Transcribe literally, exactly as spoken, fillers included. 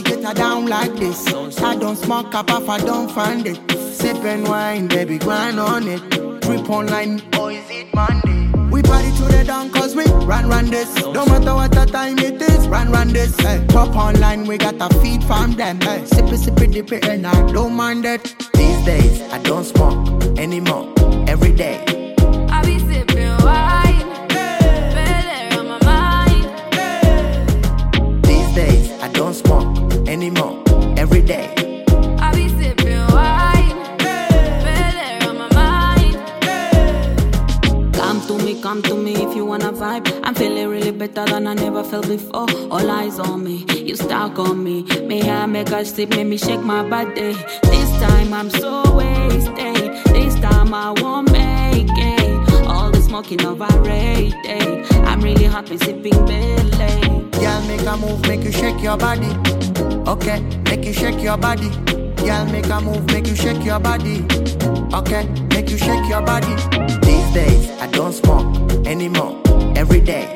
get her down like this. I don't smoke up if I don't find it. Sipping wine, baby, grind on it. Trip online, or is it Monday? We party to the dawn cause we run run this. No matter what the time it is, run run this. Hey, top online, we got a feed from them. Hey, sippy sippy dippy and I don't mind it. These days, I don't smoke anymore. Every day I be sipping wine, better on my mind. These days, I don't smoke anymore. Every day I be sipping wine, better on my mind. Come to me, come to me if you wanna vibe. I'm feeling really better than I never felt before. All eyes on me, you stuck on me. May I make a sip, make me shake my body. This time I'm so wasted. This time I won't make it. All the smoking overrated. I'm really happy sipping belly. Girl, make a move, make you shake your body. Okay, make you shake your body. Girl, make a move, make you shake your body. Okay, make you shake your body. These days, I don't smoke anymore. Every day